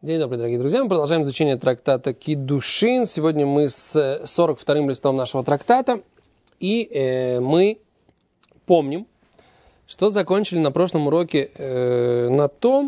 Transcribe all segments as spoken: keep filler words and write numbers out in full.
День добрый, дорогие друзья. Мы продолжаем изучение трактата Кидушин. Сегодня мы с сорок вторым листом нашего трактата. И э, мы помним, что закончили на прошлом уроке э, на том,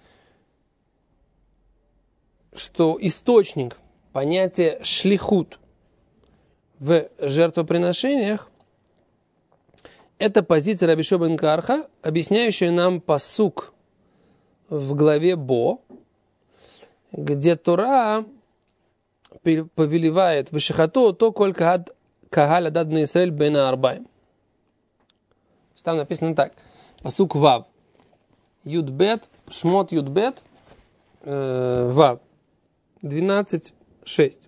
что источник понятия шлихут в жертвоприношениях — это позиция Раби Йошуа бен Карха, объясняющая нам пасук в главе Бо, где Тора повелевает вышихату то коль кагаль адад бней Исраэль бен арбаим. Там написано так. Пасук Вав. Юдбет, Шмот Юдбет, э, Вав. двенадцать шесть.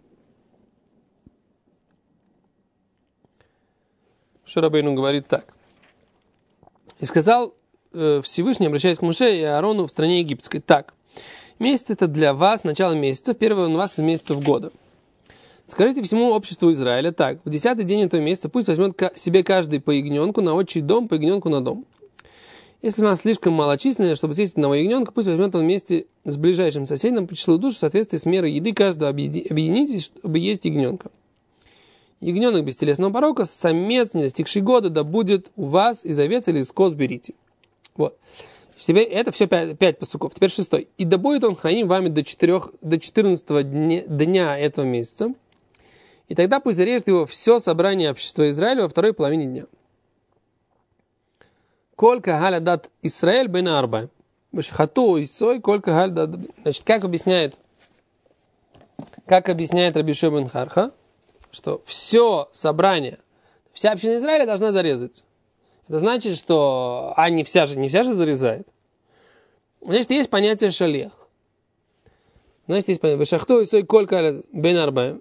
Моше Рабейну говорит так. И сказал э, Всевышний, обращаясь к Моше и Аарону в стране египетской: так. Месяц это для вас, начало месяца, первый у вас из месяцев года. Скажите всему обществу Израиля так: в десятый день этого месяца пусть возьмет себе каждый по ягненку на отчий дом, по ягненку на дом. Если у нас слишком малочисленная, чтобы съесть одного ягненка, пусть возьмет он вместе с ближайшим соседом по числу душ в соответствии с мерой еды каждого объединитесь, чтобы есть ягненка. Ягненок без телесного порока, самец, не достигший года, да будет у вас из овец или из коз берите. Вот. Теперь это все пять, пять пасуков. Теперь шестой. И да будет он храним вами до, четырех, до четырнадцатого дня, дня этого месяца. И тогда пусть зарежет его все собрание общества Израиля во второй половине дня. Колька галя дат Исраэль бен арба. Бешхату исой колька галя дат. Значит, как объясняет, как объясняет Раби Йошуа бен Карха, что все собрание, вся община Израиля должна зарезать. Это значит, что а не вся же, не вся же зарезает. Значит, есть понятие шалех. Значит, есть понятие бешхату исой колька галя бен арба.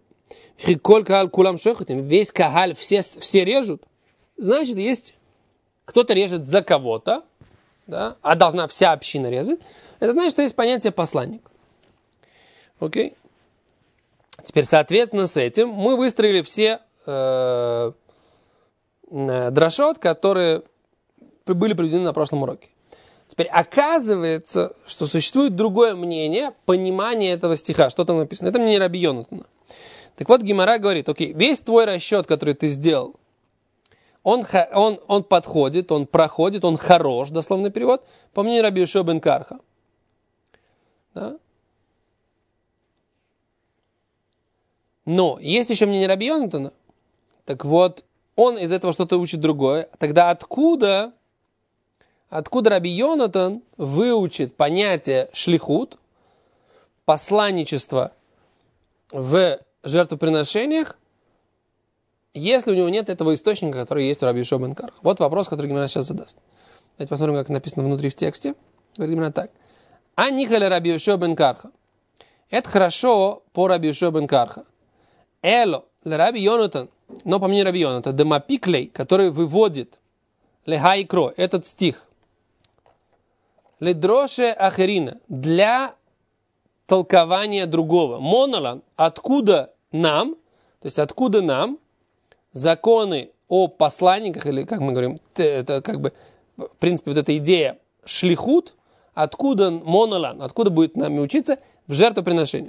Весь кагаль, все, все режут. Значит, есть кто-то режет за кого-то, да, а должна вся община резать. Это значит, что есть понятие посланник. Окей? Теперь, соответственно, с этим мы выстроили все э, драшот, которые были приведены на прошлом уроке. Теперь оказывается, что существует другое мнение, понимание этого стиха. Что там написано? Это мнение Раби Йонатана. Так вот, Гемара говорит: окей, весь твой расчет, который ты сделал, он, он, он подходит, он проходит, он хорош, дословный перевод, по мнению Раби Йошуа бен Карха. Да? Но есть еще мнение Раби Йонатана. Так вот, он из этого что-то учит другое. Тогда откуда, откуда Раби Йонатан выучит понятие шлихут, посланничество в жертвоприношениях, если у него нет этого источника, который есть у Раби Йошуа бен Карха? Вот вопрос, который Гемара сейчас задаст. Давайте посмотрим, как написано внутри в тексте. Говорит Гемара так. А нихаля Раби Йошуа бен Карха. Это хорошо по Раби Йошуа бен Карха. Эло ле Раби Йонатан. Но по мнению Раби Йонатана, демапиклей, который выводит лехайкро, этот стих, ледроше ахерина, для толкования другого. Монолан, откуда нам, то есть откуда нам законы о посланниках, или как мы говорим, это как бы, в принципе, вот эта идея шлихут, откуда монолан, откуда будет нам учиться в жертвоприношениях.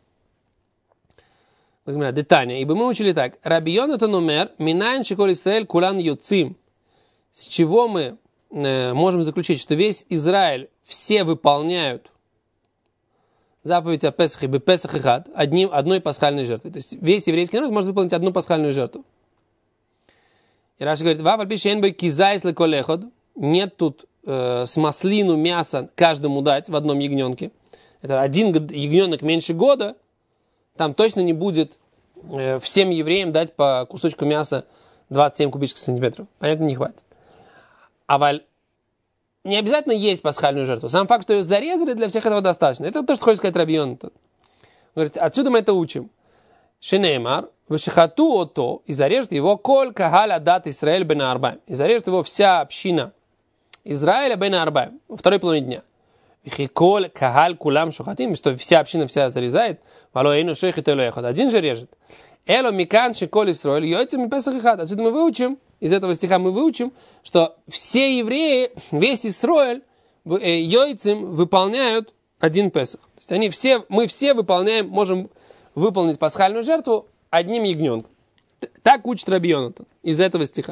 Детание. Ибо мы учили так. Раби Йонатан умер, минайн шиколь Исраэль кулан юцим. С чего мы э, можем заключить, что весь Израиль все выполняют заповедь о Песахе, бы Песах и Хад, одним, одной пасхальной жертвой. То есть весь еврейский народ может выполнить одну пасхальную жертву. И Раши говорит: Вафаль пишет, энбой кизайс леколеход. Нет тут э, с маслину мяса каждому дать в одном ягненке. Это один ягненок меньше года. Там точно не будет э, всем евреям дать по кусочку мяса двадцать семь кубических сантиметров. Понятно, не хватит. А валь не обязательно есть пасхальную жертву. Сам факт, что ее зарезали, для всех этого достаточно. Это то, что хочет сказать Раби Йонатан. Говорит, отсюда мы это учим. Шинеймар, вышихату ото, и зарежет его коль кагаль адат Исраэль бен арбаим. И зарежет его вся община Израиля бен арбаим. Во второй половине дня. Вихиколь кагаль кулам шухатим, что вся община вся зарезает. Валоэйну шейхит элоэхот. Один же режет. Эло микан шиколь Исраэль йойцем и Песах и Хад. Отсюда мы выучим, из этого стиха мы выучим, что все евреи, весь Исраэль, йойцем выполняют один Песах. То есть они все, мы все выполняем, можем выполнить пасхальную жертву одним ягненком. Так учит Раби Йонатан из этого стиха.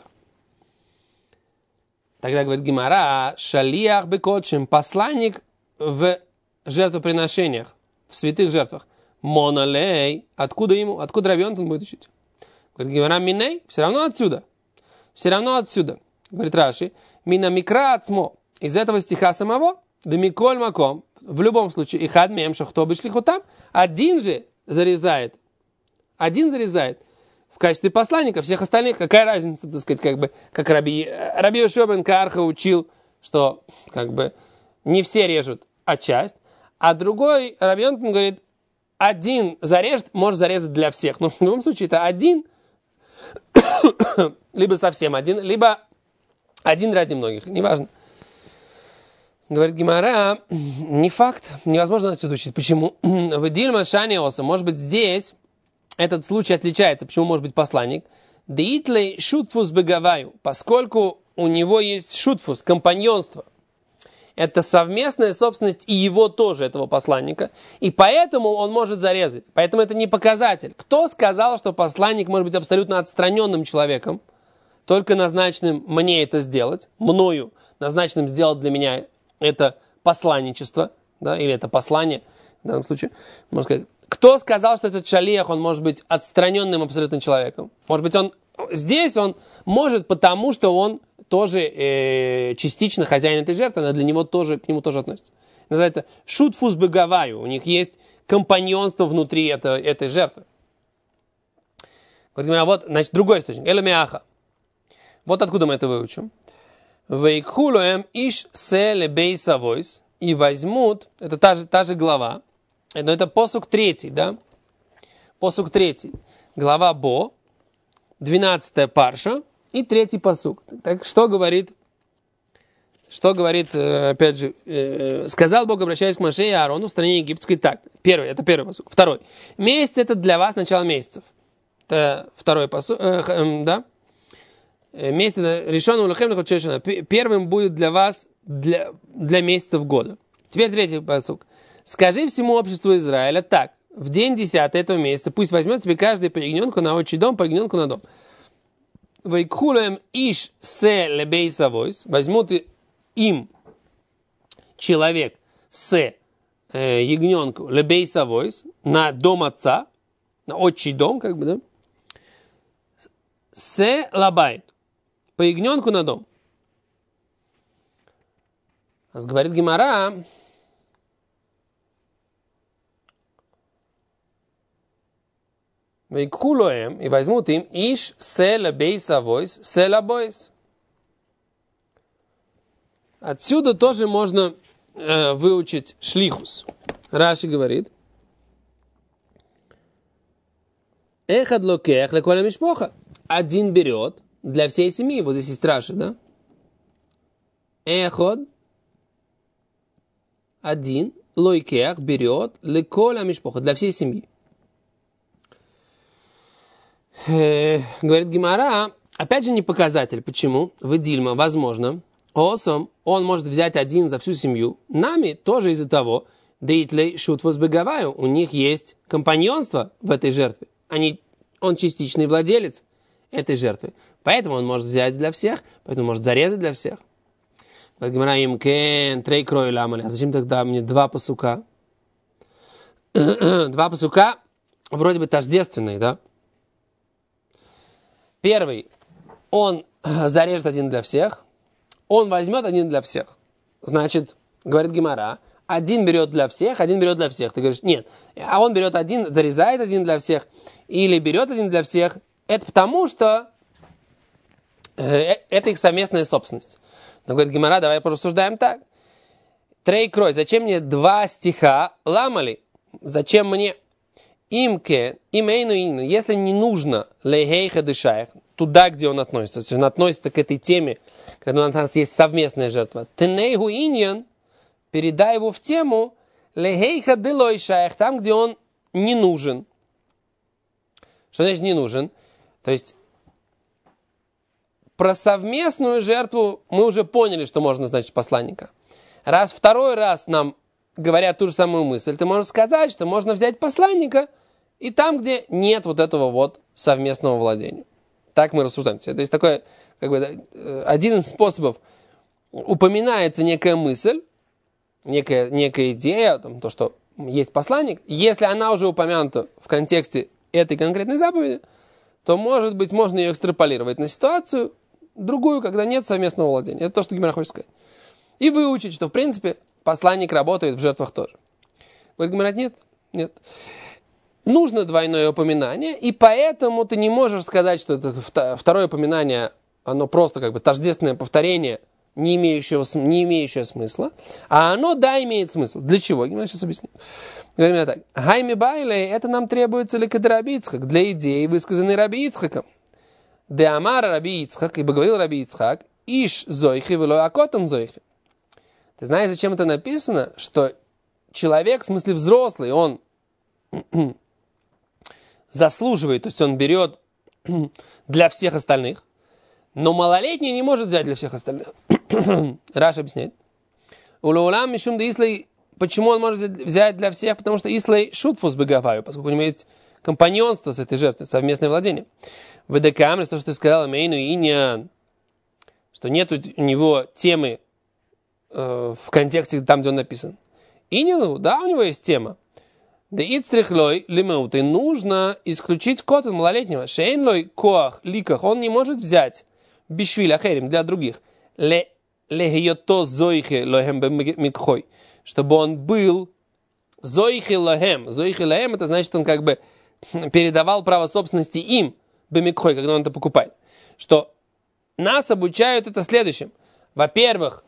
Тогда говорит Гемара, шалиах бекодшим, посланник в жертвоприношениях, в святых жертвах. Монолей, откуда ему, откуда Раби Йонатан будет учить? Говорит Гемара, миней, все равно отсюда. Все равно отсюда. Говорит Раши, мина микра ацмо, из этого стиха самого, да миколь маком, в любом случае, и хад мем шахто бышлиху там, один же зарезает, один зарезает в качестве посланника, всех остальных, какая разница, так сказать, как бы, как Раби, Раби Йошуа бен Карха учил, что, как бы, не все режут, а часть, а другой Раби Йонатан говорит, один зарежет, может зарезать для всех, но в любом случае это один, либо совсем один, либо один ради многих, неважно. Говорит Гемара, не факт, невозможно отсюда учить. Почему? В Дильма Шаниоса, может быть, здесь этот случай отличается. Почему может быть посланник? Деитлей шутфус бегаваю, поскольку у него есть шутфус, компаньонство. Это совместная собственность и его тоже, этого посланника. И поэтому он может зарезать. Поэтому это не показатель. Кто сказал, что посланник может быть абсолютно отстраненным человеком, только назначенным мне это сделать, мною назначенным сделать для меня это посланничество, да, или это послание, в данном случае, можно сказать. Кто сказал, что этот шалиах, он может быть отстраненным абсолютно человеком? Может быть, он здесь он может, потому что он тоже э, частично хозяин этой жертвы, она для него тоже, к нему тоже относится. Называется шутфус бегаваю. У них есть компаньонство внутри это, этой жертвы. Вот, значит, другой источник. Элемиаха. Вот откуда мы это выучим. Вейкхулуэм иш селе бейсавойс. И возьмут, это та же, та же глава, но это посук третий, да? Посук третий. Глава Бо, двенадцатая парша и третий посук. Так что говорит, что говорит, опять же, сказал Бог, обращаясь к Моше и Аарону в стране египетской так. Первый, это первый посук. Второй. Месяц это для вас начало месяцев. Это второй посук, э, э, да? Месяц решенного лахем лахочешена. Первым будет для вас для, для месяцев года. Теперь третий посук. Скажи всему обществу Израиля так. В день десятый этого месяца пусть возьмет себе каждый по ягненку на отчий дом, по ягненку на дом. Вейкхулем иш се лебейсавойс. Возьмут им человек с э, ягненку лебейсавойс на дом отца, на отчий дом, как бы, да? Се лабайт. По ягненку на дом. Говорит Гемара, и возьмут им иш села бейса войс села бойс. Отсюда тоже можно э, выучить шлихус. Раши говорит, эхад локех леколя мишпоха. Один берет для всей семьи. Вот здесь есть Раши, да? Эход один лойкех берет леколя мишпоха для всей семьи. Э, говорит Гемара, опять же не показатель. Почему? В Дильма, возможно, осом он может взять один за всю семью. Нами тоже из-за того, дейтлей шутвус бегаваю, у них есть компаньонство в этой жертве. Они, он частичный владелец этой жертвы. Поэтому он может взять для всех, поэтому может зарезать для всех. Говорит Гемара, им кен трей крой ламали. А зачем тогда мне два пасука? Два пасука вроде бы тождественные, да? Первый, он зарежет один для всех, он возьмет один для всех. Значит, говорит Гемара, один берет для всех, один берет для всех. Ты говоришь, нет, а он берет один, зарезает один для всех, или берет один для всех. Это потому, что э, это их совместная собственность. Но говорит Гемара, давай порассуждаем так. Трей крой, зачем мне два стиха ламали? Зачем мне? Имке, имейну ину, если не нужно лейхейха дышаях, туда, где он относится, то есть он относится к этой теме, когда у нас есть совместная жертва, тенейгу иньян, передай его в тему лейхейха дылойшаях, там, где он не нужен. Что значит не нужен? То есть про совместную жертву мы уже поняли, что можно назначить посланника. Раз второй раз нам говоря ту же самую мысль, ты можешь сказать, что можно взять посланника и там, где нет вот этого вот совместного владения. Так мы рассуждаем. То есть такой, как бы, один из способов, упоминается некая мысль, некая, некая идея, там, то, что есть посланник, если она уже упомянута в контексте этой конкретной заповеди, то, может быть, можно ее экстраполировать на ситуацию другую, когда нет совместного владения. Это то, что Гемара хочет сказать. И выучить, что, в принципе, посланник работает в жертвах тоже. Говорит Гемара, нет, нет. Нужно двойное упоминание, и поэтому ты не можешь сказать, что это второе упоминание, оно просто как бы тождественное повторение, не имеющего, не имеющее смысла, а оно, да, имеет смысл. Для чего? Я сейчас объясню. Говорим так. Хайми байлей, это нам требуется ли кад Раби Ицхак, для идеи, высказанной Раби Ицхаком. Де амар Раби Ицхак, ибо говорил Раби Ицхак, иш зойхи вело акотан зойхи. Ты знаешь, зачем это написано? Что человек, в смысле взрослый, он заслуживает, то есть он берет для всех остальных, но малолетний не может взять для всех остальных. Раш объясняет. Улаулам мишум де ислей, почему он может взять для всех? Потому что ислей шутфус бегаваю, поскольку у него есть компаньонство с этой жертвой, совместное владение. В Эдекамре, то, что ты сказала, мейну иньян, что нет у него темы э, в контексте там, где он написан. Инилу, да, у него есть тема. Да ицтрихлой лимеуты, нужно исключить котен малолетнего. Шейнлой коах ликах, он не может взять бишвиля херим для других. Ле лехиото зойхе лохем бемикхой, чтобы он был зойхе лохем. Зойхе лохем, это значит, он как бы передавал право собственности им бемикхой, когда он это покупает. Что нас обучают это следующим. Во-первых,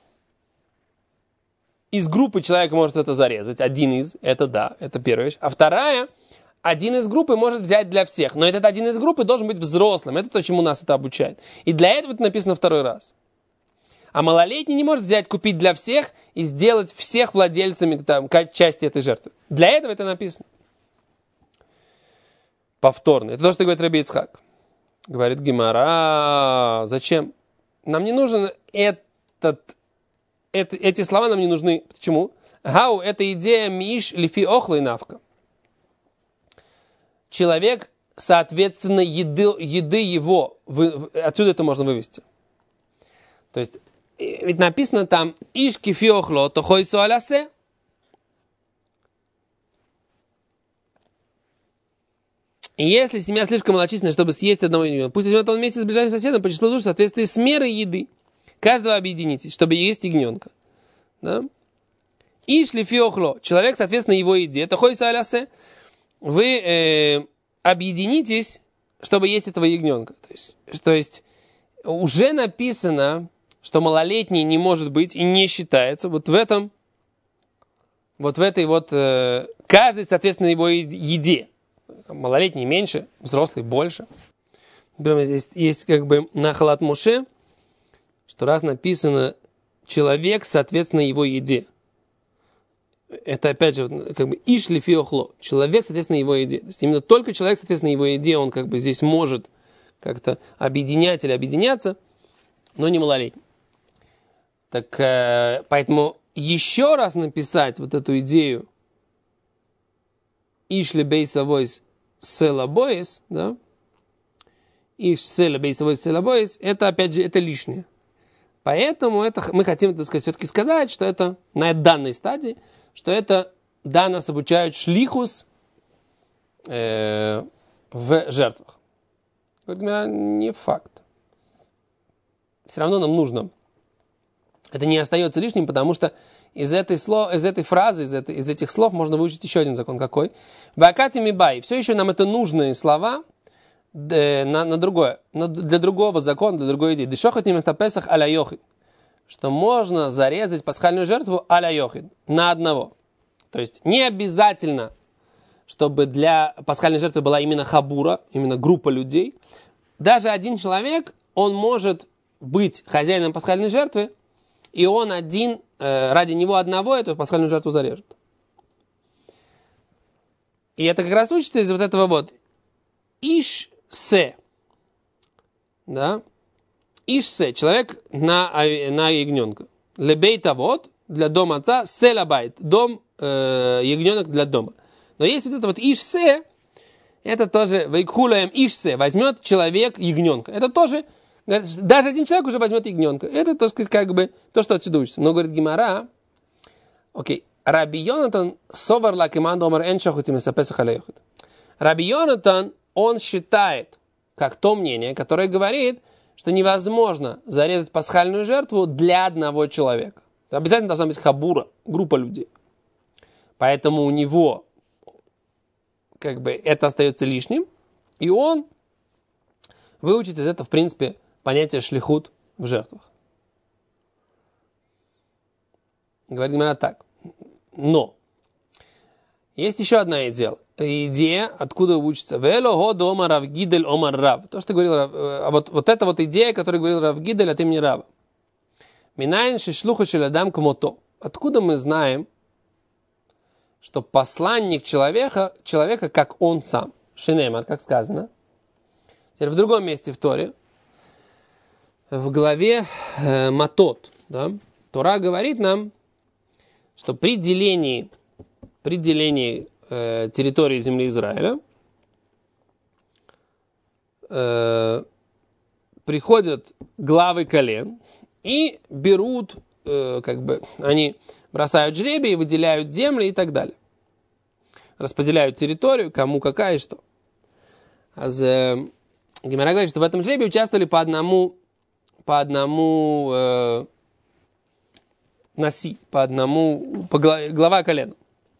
из группы человек может это зарезать. Один из, это да, это первая вещь. А вторая, один из группы может взять для всех. Но этот один из группы должен быть взрослым. Это то, чему нас это обучает. И для этого это написано второй раз. А малолетний не может взять, купить для всех и сделать всех владельцами там, части этой жертвы. Для этого это написано. Повторно. Это то, что говорит Раби Ицхак. Говорит Гемара, зачем? Нам не нужен этот... Это, эти слова нам не нужны. Почему? Гау, это идея миш лифи охлой навка. Человек, соответственно, еды, еды его, вы, отсюда это можно вывести. То есть, ведь написано там иш кифи охло, то хой суалясе. И если семья слишком малочисленная, чтобы съесть одного ягненка, пусть возьмет он вместе с ближайшим соседом по числу душ в соответствии с мерой еды. Каждого объединитесь, чтобы есть ягненка. Да? И шлифиохло. Человек, соответственно, его еде. Это хойса алясе. Вы э, объединитесь, чтобы есть этого ягненка. То есть, то есть уже написано, что малолетний не может быть и не считается. Вот в этом, вот в этой вот, э, каждый, соответственно, его еде. Малолетний меньше, взрослый больше. Здесь есть как бы нахалат Моше, что раз написано человек, соответственно, его еде. Это опять же как бы ишли фиохло. Человек, соответственно, его еде. То есть именно только человек, соответственно, его еде, он как бы здесь может как-то объединять или объединяться, но не малолетний. Так поэтому еще раз написать вот эту идею ишли бейсавойс селабойс, да, иш села бейсавойс селабойс, это опять же это лишнее. Поэтому это, мы хотим, так сказать, все-таки сказать, что это на данной стадии, что это, да, нас обучают шлихус э, в жертвах. Говорит, не факт. Все равно нам нужно. Это не остается лишним, потому что из этой, слов, из этой фразы, из, этой, из этих слов можно выучить еще один закон какой. Вакати мибай. Все еще нам это нужные слова, На, на другое, на, для другого закона, для другой идеи. Дешохот немета песах аля йохид. Что можно зарезать пасхальную жертву аля йохид. На одного. То есть не обязательно, чтобы для пасхальной жертвы была именно хабура, именно группа людей. Даже один человек, он может быть хозяином пасхальной жертвы, и он один, э, ради него одного эту пасхальную жертву зарежет. И это как раз учится из вот этого вот иш се, да, ишсе, человек на, на ягненка. Лебейта вот, для дома отца, селабайт, дом э, ягненок для дома. Но есть вот это вот ишсе, это тоже вейкхулаем ишсе, возьмет человек ягненка. Это тоже, даже один человек уже возьмет ягненка. Это, так сказать, как бы то, что отсюда учится. Но, говорит Гемара, окей, Раби Йонатан совар ла кеманда омар эн шахутим эсапесах алейхут. Раби Йонатан, он считает, как то мнение, которое говорит, что невозможно зарезать пасхальную жертву для одного человека. Обязательно должна быть хабура, группа людей. Поэтому у него как бы это остается лишним, и он выучит из этого, в принципе, понятие шлихут в жертвах. Говорит Гемара так. Но есть еще одна идея. Идея, откуда учится. Вело дома Рав Гидель омар Рав. То, что говорил Рав, а вот, вот эта вот идея, которую говорил Рав Гидель от имени Рава. Минайн шишлуха шелядам кмото. Откуда мы знаем, что посланник человека, человека, как он сам. Шинеймар, как сказано. Теперь в другом месте в Торе, в главе э, Матот, да, Тора говорит нам, что при делении, при делении э, территории земли Израиля э, приходят главы колен и берут, э, как бы, они бросают жребий, выделяют земли и так далее. Распределяют территорию, кому какая и что. А за... Гемара говорит, что в этом жребии участвовали по одному, по одному э, наси, по одному, по глава, глава колена.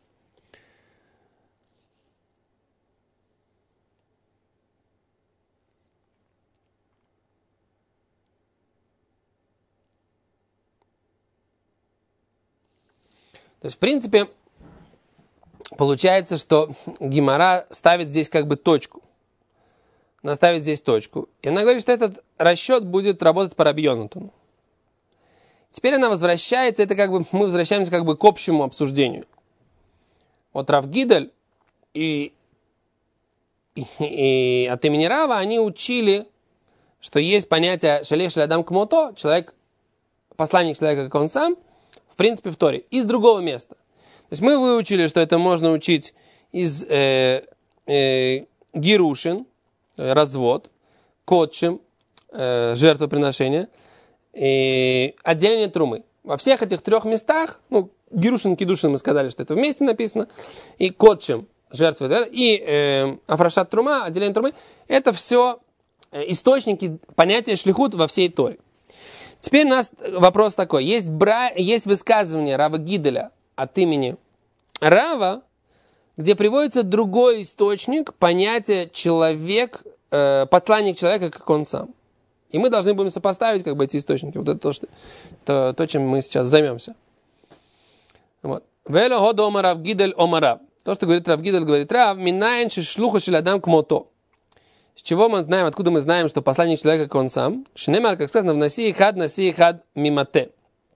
То есть, в принципе, получается, что Гемара ставит здесь как бы точку. Она ставит здесь точку. И она говорит, что этот расчет будет работать по Раби Йонатану. Теперь она возвращается, это как бы, мы возвращаемся как бы к общему обсуждению. Вот Рав Гидель и, и, и от имени Рава они учили, что есть понятие шалех шалядам кмото, человек, посланник человека, как он сам, в принципе, в Торе, из другого места. То есть мы выучили, что это можно учить из э, э, гирушин, развод, котчем, э, жертвоприношения, и отделение трумы. Во всех этих трех местах, ну, гирушин, кидушин, мы сказали, что это вместе написано, и котчем, жертвы, да, и э, афрашат трума, отделение трумы, это все источники понятия шлихут во всей Торе. Теперь у нас вопрос такой. Есть, бра... есть высказывание Рава Гиделя от имени Рава, где приводится другой источник понятия человек, э, посланник человека, как он сам. И мы должны будем сопоставить как бы эти источники. Вот это то, что, то, то чем мы сейчас займемся. Вот. Вело годо омар Рав Гидель омар Рав. То, что говорит Рав Гидель, говорит Рав, минайн шишлуха шелядам кмото. С чего мы знаем, откуда мы знаем, что посланник человека, как он сам? Шинемар, как сказано, в наси хад, наси хад мимате.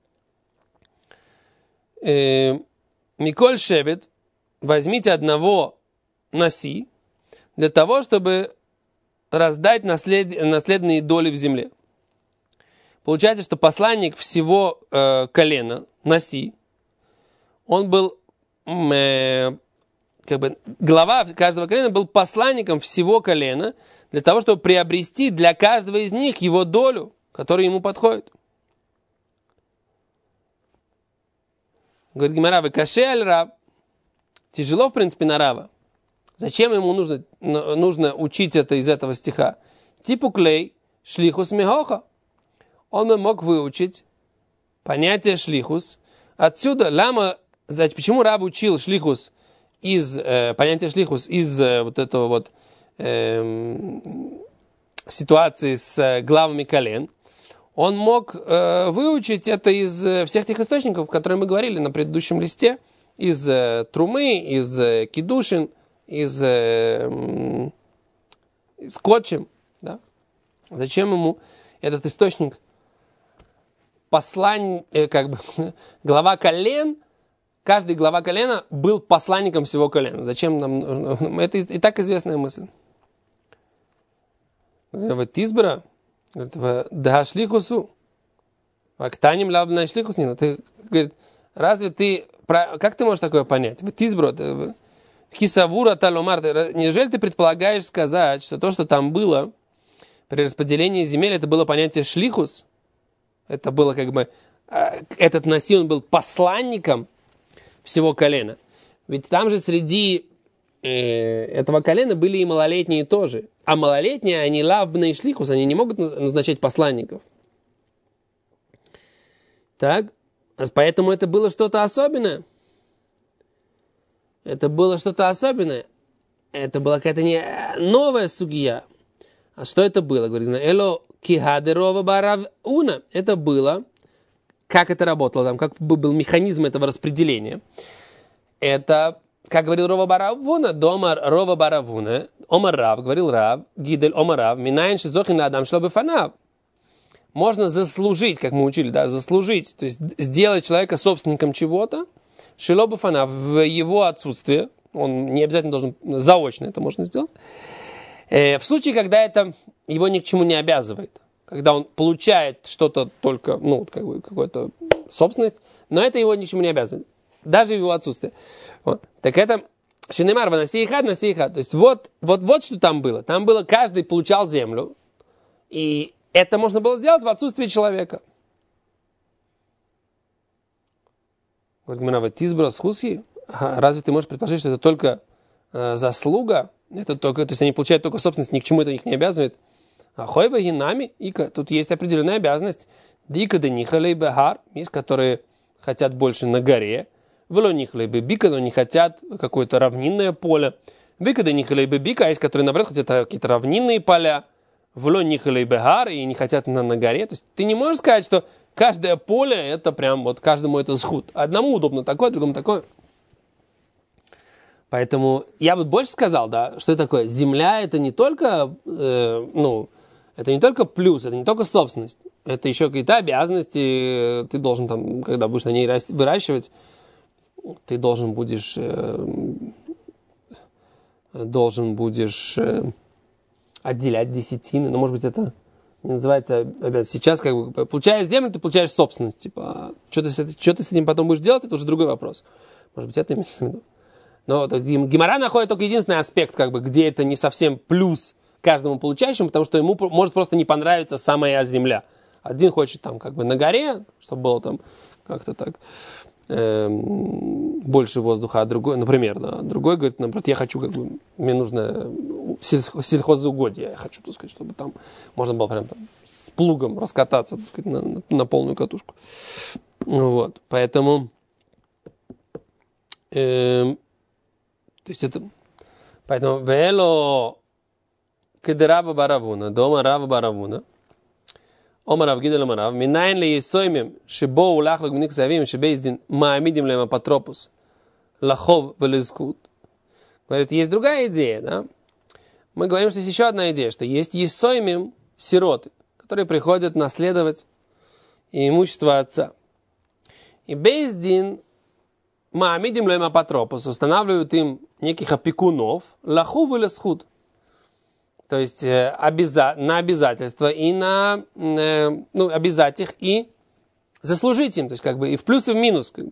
Миколь шевет, возьмите одного наси, для того, чтобы раздать наслед... наследные доли в земле. Получается, что посланник всего э, колена, наси, он был, э, как бы, глава каждого колена был посланником всего колена, для того, чтобы приобрести для каждого из них его долю, которая ему подходит. Говорит Гемара, вы каше аль Рав. Тяжело, в принципе, на Рава. Зачем ему нужно, нужно учить это из этого стиха? Типу клей, шлихус мехоха. Он мог выучить понятие шлихус. Отсюда, лама, почему Рав учил шлихус из, э, понятие шлихус из э, вот этого вот э, ситуации с главами колен, он мог э, выучить это из э, всех тех источников, которые мы говорили на предыдущем листе, из э, трумы, из э, кидушин, из э, скотчем. Да? Зачем ему этот источник? Послань, э, как бы, глава колен, каждый глава колена был посланником всего колена. Зачем нам? Это и так известная мысль. Вот избра, да шлихусу, актаним лавна шлихус не. Ты говорит, разве ты как ты можешь такое понять? Тизброд, кисавура таломар, неужели ты предполагаешь сказать, что то, что там было при распределении земель, это было понятие шлихус? Это было как бы, этот Наси, он был посланником всего колена. Ведь там же среди э, этого колена были и малолетние тоже. А малолетние, они лавбные шлихус, они не могут назначать посланников. Так, поэтому это было что-то особенное. Это было что-то особенное. Это была какая-то не новая сугия. А что это было? Говорит, эло кихадерова баравуна. Это было, как это работало, там, как был механизм этого распределения. Это, как говорил Рова Баравуна, дома Рова Баравуна, Омар Рав, говорил Рав, Гидель Омар Рав, Минайн шизохин на Адам шлабефанав. Можно заслужить, как мы учили, да, заслужить, то есть сделать человека собственником чего-то, шилобефанав, в его отсутствие, он не обязательно должен заочно это можно сделать, э, в случае, когда это его ни к чему не обязывает, когда он получает что-то только, ну, как бы какую-то собственность, но это его ни к чему не обязывает. Даже в его отсутствие. Вот. Так это Шинемар ванасиихад насиихад. То есть вот, вот, вот что там было. Там было, каждый получал землю. И это можно было сделать в отсутствии человека. Говорит Гмара, тизбра схуси. Разве ты можешь предположить, что это только э, заслуга? Это только, то есть они получают только собственность, ни к чему это их не обязывает. А хойба гинами, ика. Тут есть определенная обязанность. Дика денихалей бехар. Есть, которые хотят больше на горе. Велонихлей бы бика, но не хотят какое-то равнинное поле. Викада нихлей бы бика, а есть, которые, наоборот, хотят какие-то равнинные поля. Велонихлей бы гар, и не хотят на, на горе. То есть ты не можешь сказать, что каждое поле, это прям вот каждому это схуд. Одному удобно такое, другому такое. Поэтому я бы больше сказал, да, что это такое. Земля это не только, э, ну, это не только плюс, это не только собственность. Это еще какие-то обязанности. Ты должен там, когда будешь на ней выращивать, ты должен будешь э, должен будешь э, отделять десятины. Ну, может быть, это не называется обязанность. Сейчас, как бы, получая землю, ты получаешь собственность. Типа, что ты, что ты с этим потом будешь делать, это уже другой вопрос. Может быть, это имеется в виду. Но Гемара находит только единственный аспект, как бы, где это не совсем плюс каждому получающему, потому что ему может просто не понравиться самая земля. Один хочет там как бы на горе, чтобы было там как-то так эм, больше воздуха, а другой, например, да, другой говорит, наоборот, я хочу, как бы, мне нужно сельхоз, сельхозугодие, я хочу, так сказать, чтобы там можно было прям там, с плугом раскататься, так сказать, на, на, на полную катушку. Вот, поэтому эм, то есть это, поэтому вело кедераба баравуна, дома раба баравуна, омарав гидел омарав, минайн ли есоймем, шибо улах логмник савим, шибейздин маамидим лем апотропус, лахов велизкут. Говорит, есть другая идея, да? Мы говорим, что есть еще одна идея, что есть есоймем, сироты, которые приходят наследовать имущество отца. И бейздин маамидим лем апотропус, устанавливают им неких опекунов, лахов велизкут. То есть э, обяза- на обязательства и на э, ну, обязать их и заслужить им. То есть как бы и в плюс, и в минус. Как бы.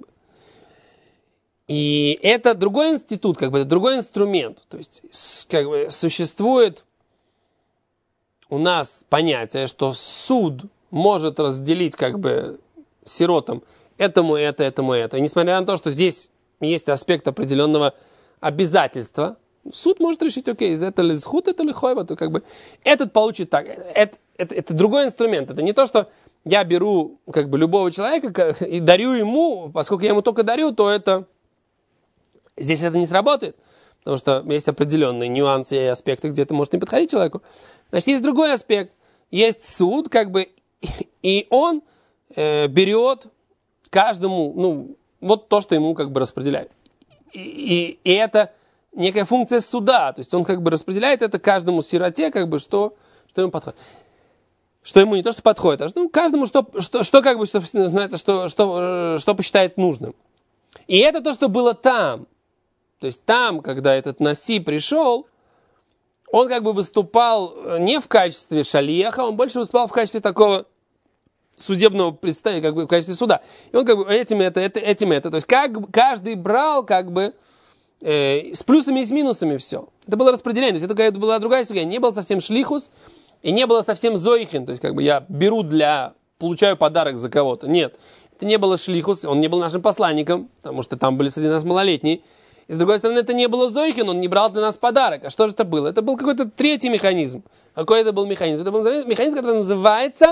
И это другой институт, как бы, это другой инструмент. То есть как бы, существует у нас понятие, что суд может разделить как бы сиротам этому, это, этому, это. И несмотря на то, что здесь есть аспект определенного обязательства, суд может решить, окей, из этого ли схуд, это ли хойва, то как бы этот получит так. Это, это, это другой инструмент. Это не то, что я беру как бы любого человека и дарю ему, поскольку я ему только дарю, то это здесь это не сработает. Потому что есть определенные нюансы и аспекты, где это может не подходить человеку. Значит, есть другой аспект. Есть суд, как бы, и он э, берет каждому, ну, вот то, что ему как бы распределяют. И, и, и это некая функция суда, то есть он как бы распределяет это каждому сироте, как бы, что, что ему подходит. Что ему не то, что подходит, а что, ну, каждому, что, что, что как бы, что, называется, что, что, что посчитает нужным. И это то, что было там. То есть там, когда этот Наси пришел, он как бы выступал не в качестве шалиаха, он больше выступал в качестве такого судебного представителя, как бы в качестве суда. И он как бы этим это, это, этим это. То есть как бы каждый брал как бы э, с плюсами и с минусами все. Это было распределение. То есть это какая-то была другая судья. Не был совсем шлихус и не было совсем зоихин. То есть как бы я беру для, получаю подарок за кого-то. Нет. Это не было шлихус, он не был нашим посланником, потому что там были среди нас малолетние. И с другой стороны, это не было зоихин, он не брал для нас подарок. А что же это было? Это был какой-то третий механизм. Какой это был механизм? Это был механизм, который называется,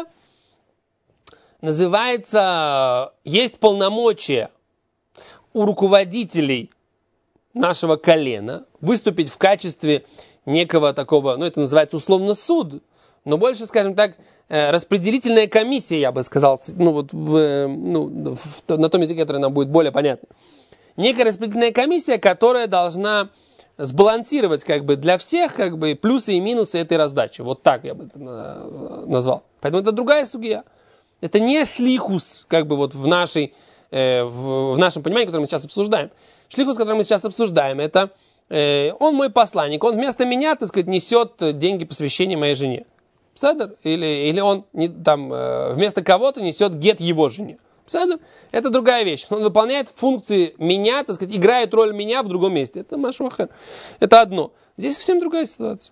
называется, есть полномочия у руководителей нашего колена выступить в качестве некого такого, ну это называется условно суд, но больше, скажем так, распределительная комиссия, я бы сказал, ну, вот в, ну, в, на том языке, который нам будет более понятно. Некая распределительная комиссия, которая должна сбалансировать как бы для всех как бы плюсы и минусы этой раздачи. Вот так я бы это назвал. Поэтому это другая судья. Это не шлихус, как бы вот в, нашей, э, в, в нашем понимании, которое мы сейчас обсуждаем. Шлихус, который мы сейчас обсуждаем, это э, он мой посланник, он вместо меня, так сказать, несет деньги посвящения моей жене. Псадр? Или, или он не, там, э, вместо кого-то несет гет его жене. Псадр? Это другая вещь. Он выполняет функции меня, так сказать, играет роль меня в другом месте. Это машухар. Это одно. Здесь совсем другая ситуация.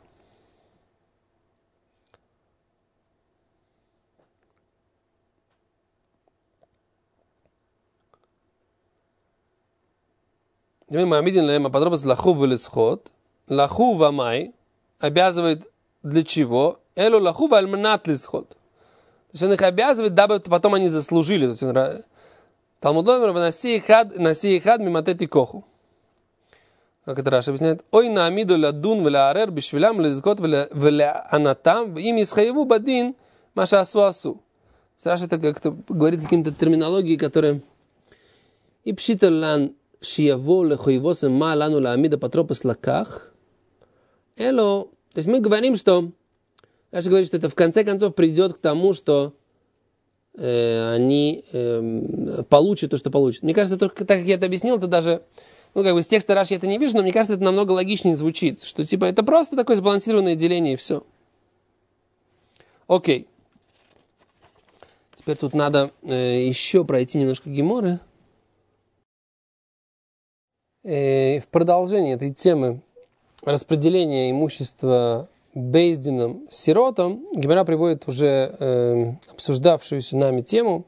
Подробность лаху вылисход. Лаху вамай обязывает для чего? Элу лаху вальмнат лисход. То есть он их обязывает, дабы потом они заслужили. Талмуд ломер наси хад наси хад миматети коху. Как это Раши объясняет? Ой на амиду ладун вля арер бишвилям лизгот вля анатам им исхаеву бадин маша асу асу. Раши это как-то говорит каким-то терминологией, которая и пшиталан шиево лехоевосем ма лану ла амида патропос лаках. Эло. То есть мы говорим, что Раши говорит, что это в конце концов придет к тому, что э, они э, получат то, что получат. Мне кажется, только так как я это объяснил, это даже, ну, как бы с текста Раши я это не вижу, но мне кажется, это намного логичнее звучит, что типа это просто такое сбалансированное деление и все. Окей. Теперь тут надо э, еще пройти немножко геморы. Э, в продолжение этой темы распределения имущества бейздином сиротам, Гемара приводит уже э, обсуждавшуюся нами тему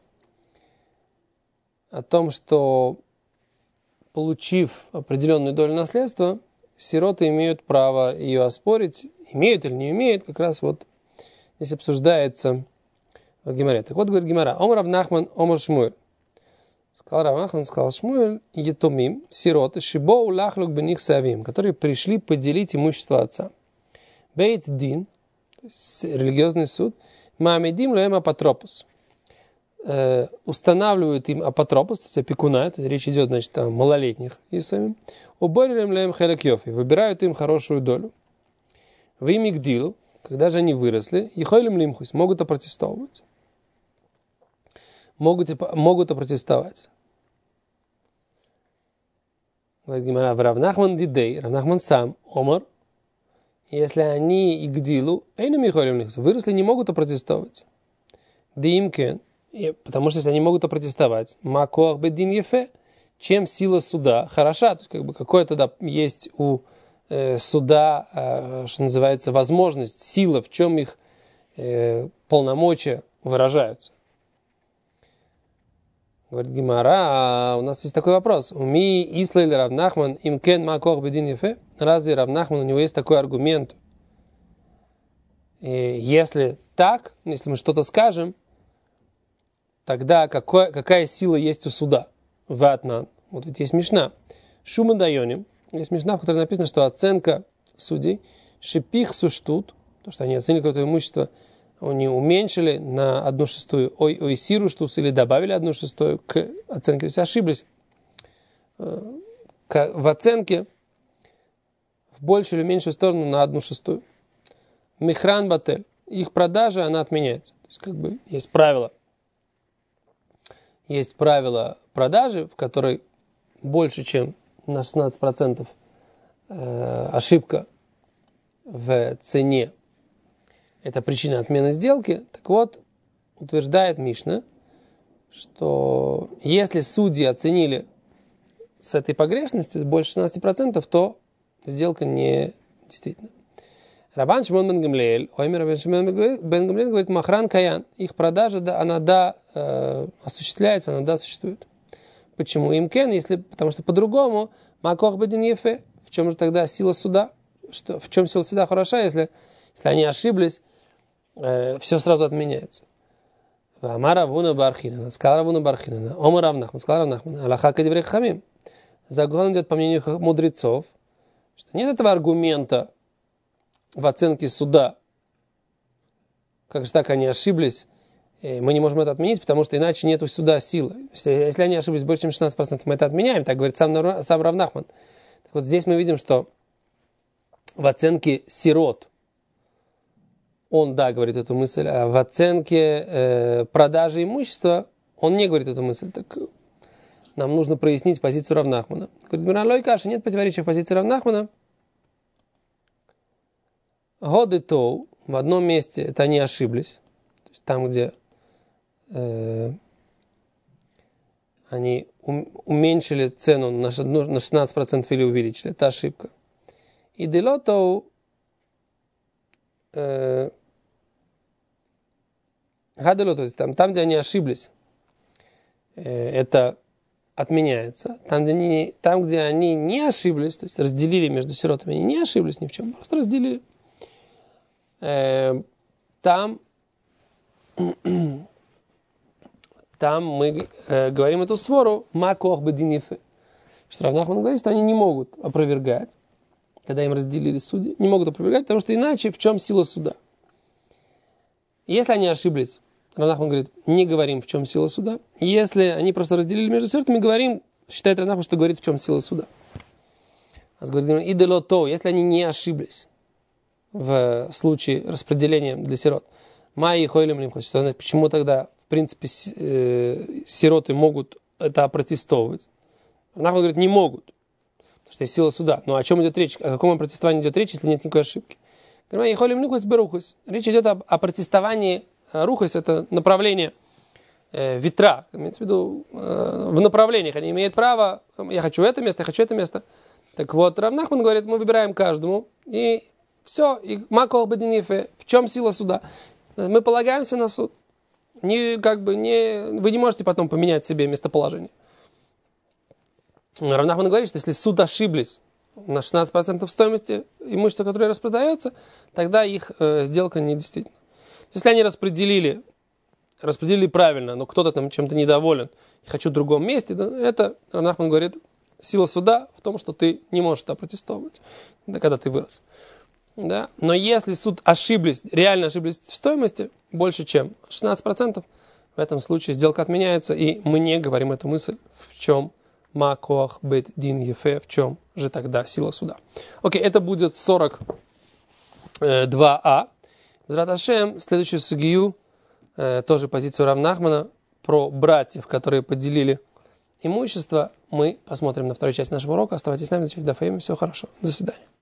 о том, что, получив определенную долю наследства, сироты имеют право ее оспорить. Имеют или не имеют, как раз вот здесь обсуждается в Гемаре. Так вот, говорит Гемара, Омар Рав Нахман, Омар Шмуэль. Сказал Рав Нахман, сказал Шмуэль, етомим, сироты, шибоу лахлук бених савим, которые пришли поделить имущество отца. Бейт дин, то есть религиозный суд, маамедим лоэм апотропос, устанавливают им апотропос, то есть опекуна, то есть речь идет, значит, о малолетних исамим, уборилем лоэм хелек йофи, выбирают им хорошую долю. В им игдилу, когда же они выросли, ехойлем лимхус, могут опротестовывать. Могут, могут опротестовать. Говорит Гемара, Рав Нахман дидей, Рав Нахман сам, Омар, если они игдилу, выросли, не могут опротестовать. Димкен, потому что если они могут опротестовать, макоах бедин ефе, чем сила суда хороша, то есть как бы какое тогда есть у э, суда, э, что называется, возможность, сила, в чем их э, полномочия выражаются. Говорит Гемара, а у нас есть такой вопрос. Уми Исла или Рав Нахман им кен макох бедин ефе? Разве Рав Нахман, у него есть такой аргумент? И если так, если мы что-то скажем, тогда какой, какая сила есть у суда? Ватнан. Вот ведь есть Мишна. Шума дайоним. Есть Мишна, в которой написано, что оценка судей шипих суштут, то, что они оценили какое-то имущество, они уменьшили на одну шестую, ой, ой, сиру штус, или добавили одну шестую к оценке. То есть ошиблись в оценке в большую или меньшую сторону на одну шестую. Михран батель. Их продажа, она отменяется. То есть, как бы, есть правило. Есть правило продажи, в которой больше, чем на шестнадцать процентов э, ошибка в цене. Это причина отмены сделки. Так вот, утверждает Мишна, что если судьи оценили с этой погрешностью больше шестнадцать процентов, то сделка не действительно. Рабан Шимон бен Гамлиэль, Оймер Рабан Шимон бен Гамлиэль говорит, махран каян, их продажа, да, она да э, осуществляется, она да существует. Почему? Им кен, если, потому что по-другому, макох бедин ефе, в чем же тогда сила суда? Что, в чем сила суда хороша, если, если они ошиблись, э, все сразу отменяется. Амар Равуна Бархинана, сказал Равуна Бархинана, Омар Равнахман, сказал Равнахман, Аллаха кадеврей хамим. Закон идет по мнению мудрецов, что нет этого аргумента в оценке суда. Как же так они ошиблись? Мы не можем это отменить, потому что иначе нет у суда силы. Если, если они ошиблись больше, чем шестнадцать процентов, мы это отменяем, так говорит сам, сам Равнахман. Так вот здесь мы видим, что в оценке сирот, он, да, говорит эту мысль, а в оценке э, продажи имущества он не говорит эту мысль. Так нам нужно прояснить позицию Равнахмана. Говорит, Миралой Каши, нет противоречия в позиции Равнахмана. Годы Тоу, в одном месте это они ошиблись. То есть там, где э, они ум, уменьшили цену на шестнадцать процентов или увеличили. Это ошибка. И Дело Тоу, э, Гадело, то есть там, там, где они ошиблись, э, это отменяется. Там где, они, там, где они не ошиблись, то есть разделили между сиротами, они не ошиблись ни в чем, просто разделили. Э, там, там мы э, говорим эту свору макох бедин ефе. Что Равнахман говорит, что они не могут опровергать, когда им разделили судьи, не могут опровергать, потому что иначе в чем сила суда? Если они ошиблись, Равнахман говорит, не говорим, в чем сила суда. Если они просто разделили между сиротами, говорим, считает Равнахман, что говорит, в чем сила суда. А говорит, и дело то, если они не ошиблись в случае распределения для сирот, майи хойлем лим хочет, почему тогда, в принципе, сироты могут это опротестовывать? Равнахман говорит, не могут, потому что есть сила суда. Но о чем идет речь? О каком опротестовании идет речь, если нет никакой ошибки? Речь идет об, о протестовании. Рухас – это направление э, ветра, имеется в виду э, в направлениях. Они имеют право, я хочу это место, я хочу это место. Так вот, Рав Нахман говорит, мы выбираем каждому, и все, и макох бедин ефе, в чем сила суда? Мы полагаемся на суд. Не, как бы, не, вы не можете потом поменять себе местоположение. Рав Нахман говорит, что если суд ошиблись на шестнадцать процентов стоимости имущества, которое распродается, тогда их э, сделка недействительна. Если они распределили, распределили правильно, но кто-то там чем-то недоволен, и хочу в другом месте, да, это, Рав Нахман говорит, сила суда в том, что ты не можешь это протестовывать, да, когда ты вырос. Да? Но если суд ошиблись, реально ошиблись в стоимости, больше чем шестнадцать процентов, в этом случае сделка отменяется, и мы не говорим эту мысль, в чем макох бет дин ефе, в чем же тогда сила суда. Окей, это будет сорок два а. Безрат Ашем, следующую сугию, э, тоже позицию Рав Нахмана, про братьев, которые поделили имущество, мы посмотрим на второй части нашего урока. Оставайтесь с нами, изучайте дафаим. Все хорошо. До свидания.